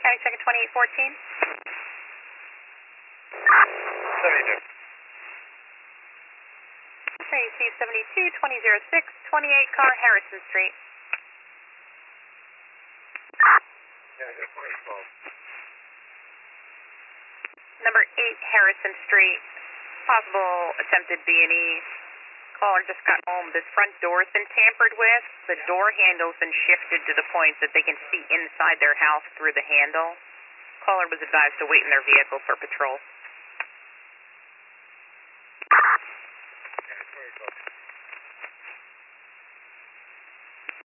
County Second 2814. 72. Okay, C72 2006 28 car Harrison Street. Yeah, I got 2012. Number 8 Harrison Street. Possible attempted B&E. Caller just got home. This front door's been tampered with. The door handle's been shifted to the point that they can see inside their house through the handle. Caller was advised to wait in their vehicle for patrol.